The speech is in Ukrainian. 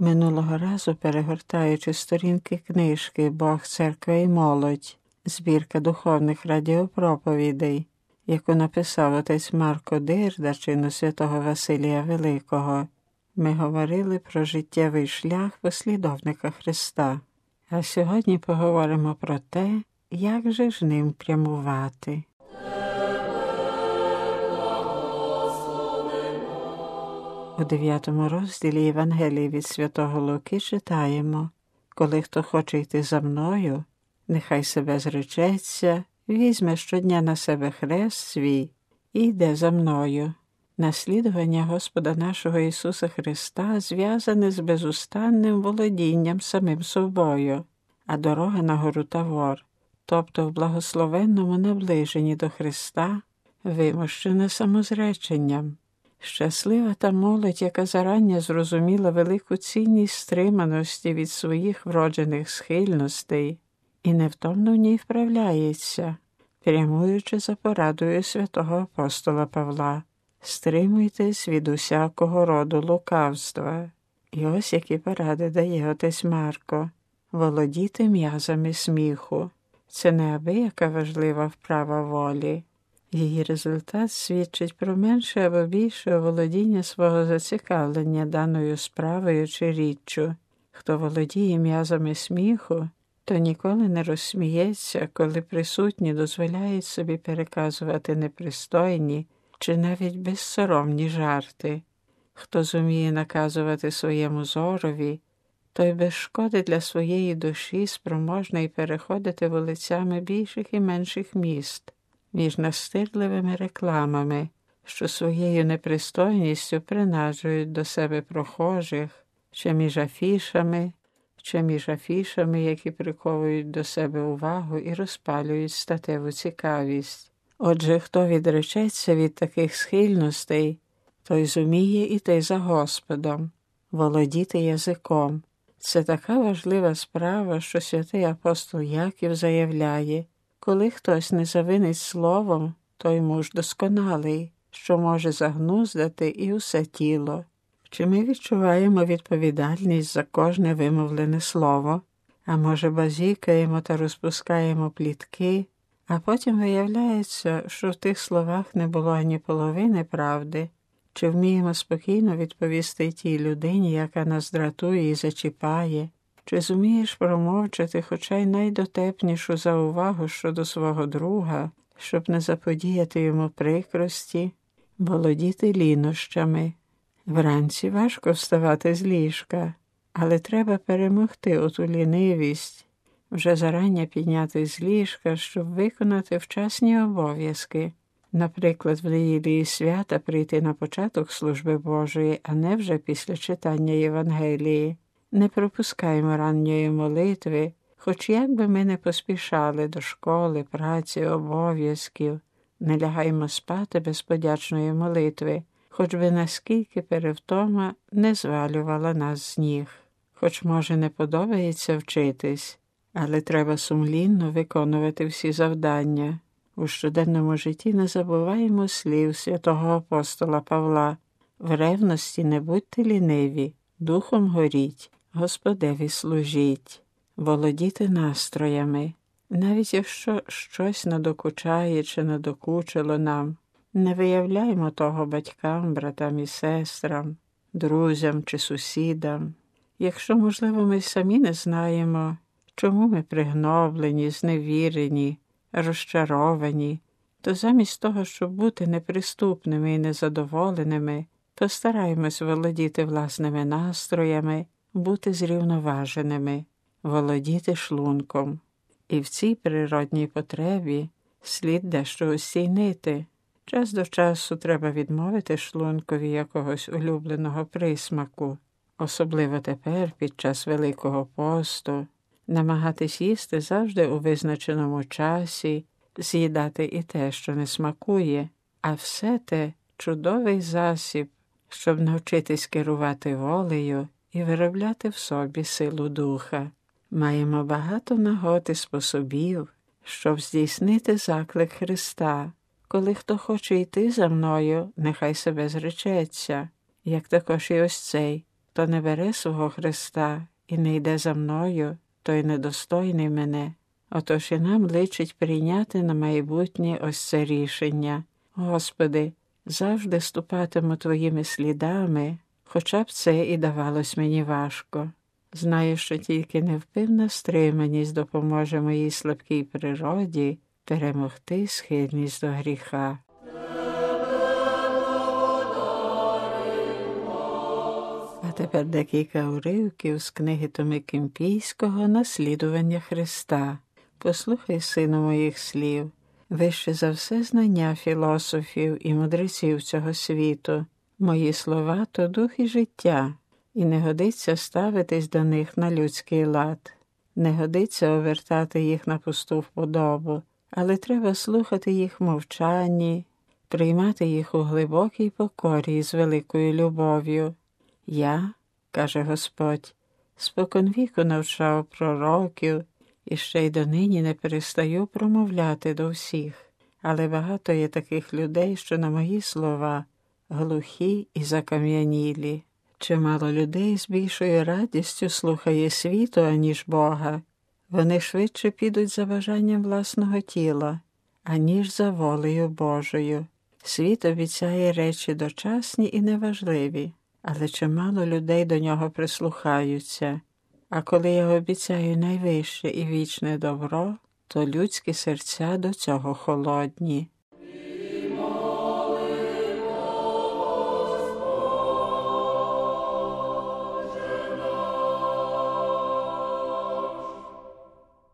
Минулого разу, перегортаючи сторінки книжки «Бог, церква і молодь», збірка духовних радіопроповідей, яку написав отець Марко Дирда, чину святого Василія Великого, ми говорили про життєвий шлях послідовника Христа. А сьогодні поговоримо про те, як же ж ним прямувати. У 9 розділі Євангелії від святого Луки читаємо: «Коли хто хоче йти за мною, нехай себе зречеться, візьме щодня на себе хрест свій і йде за мною». Наслідування Господа нашого Ісуса Христа зв'язане з безустанним володінням самим собою, а дорога на гору Тавор, тобто в благословенному наближенні до Христа, вимощена самозреченням. Щаслива та молодь, яка зарання зрозуміла велику цінність стриманості від своїх вроджених схильностей і невтомно в ній вправляється, прямуючи за порадою святого апостола Павла: «Стримуйтесь від усякого роду лукавства». І ось які поради дає отець Марко: володіти м'язами сміху. Це неабияка важлива вправа волі. Її результат свідчить про менше або більше володіння свого зацікавлення даною справою чи річчю. Хто володіє м'язами сміху, то ніколи не розсміється, коли присутні дозволяють собі переказувати непристойні чи навіть безсоромні жарти. Хто зуміє наказувати своєму зорові, той без шкоди для своєї душі спроможний переходити вулицями більших і менших міст, між настирливими рекламами, що своєю непристойністю принаджують до себе прохожих, чи між афішами, які приковують до себе увагу і розпалюють статеву цікавість. Отже, хто відречеться від таких схильностей, той зуміє іти за Господом, володіти язиком. Це така важлива справа, що святий апостол Яків заявляє: коли хтось не завинить словом, той муж досконалий, що може загнуздати і усе тіло. Чи ми відчуваємо відповідальність за кожне вимовлене слово? А може базікаємо та розпускаємо плітки, а потім виявляється, що в тих словах не було ані половини правди? Чи вміємо спокійно відповісти тій людині, яка нас дратує і зачіпає? Чи зумієш промовчати хоча й найдотепнішу заувагу щодо свого друга, щоб не заподіяти йому прикрості? Володіти лінощами. Вранці важко вставати з ліжка, але треба перемогти оту лінивість, вже зарання піднятись з ліжка, щоб виконати вчасні обов'язки. Наприклад, в неділі і свята прийти на початок служби Божої, а не вже після читання Євангелії. Не пропускаймо ранньої молитви, хоч як би ми не поспішали до школи, праці, обов'язків. Не лягаймо спати без подячної молитви, хоч би наскільки перевтома не звалювала нас з ніг. Хоч, може, не подобається вчитись, але треба сумлінно виконувати всі завдання. У щоденному житті не забуваємо слів святого апостола Павла: «В ревності не будьте ліниві, духом горіть, Господеві служіть». Володіти настроями. Навіть якщо щось надокучає чи надокучило нам, не виявляймо того батькам, братам і сестрам, друзям чи сусідам. Якщо, можливо, ми самі не знаємо, чому ми пригноблені, зневірені, розчаровані, то замість того, щоб бути неприступними і незадоволеними, постараємось володіти власними настроями, бути зрівноваженими, володіти шлунком. І в цій природній потребі слід дещо осійнити. Час до часу треба відмовити шлункові якогось улюбленого присмаку, особливо тепер, під час Великого посту, намагатись їсти завжди у визначеному часі, з'їдати і те, що не смакує, а все те чудовий засіб, щоб навчитись керувати волею і виробляти в собі силу духа. Маємо багато нагод і способів, щоб здійснити заклик Христа: «Коли хто хоче йти за мною, нехай себе зречеться», як також і ось цей: Хто не бере свого хреста і не йде за мною, той недостойний мене. Отож і нам личить прийняти на майбутнє ось це рішення. Господи, завжди ступатиму Твоїми слідами, хоча б це і давалось мені важко. Знаю, що тільки невпинна стриманість допоможе моїй слабкій природі перемогти схильність до гріха. А тепер декілька уривків з книги Томи Кімпійського «Наслідування Христа». Послухай, сину, моїх слів. Вище за все знання філософів і мудреців цього світу. Мої слова – то дух і життя, і не годиться ставитись до них на людський лад. Не годиться овертати їх на пусту вподобу, але треба слухати їх в мовчанні, приймати їх у глибокій покорі з великою любов'ю. Я, каже Господь, споконвіку навчав пророків, і ще й донині не перестаю промовляти до всіх. Але багато є таких людей, що на мої слова глухі і закам'янілі. Чимало людей з більшою радістю слухає світу, аніж Бога. Вони швидше підуть за бажанням власного тіла, аніж за волею Божою. Світ обіцяє речі дочасні і неважливі, але чимало людей до нього прислухаються. А коли я обіцяю найвище і вічне добро, то людські серця до цього холодні.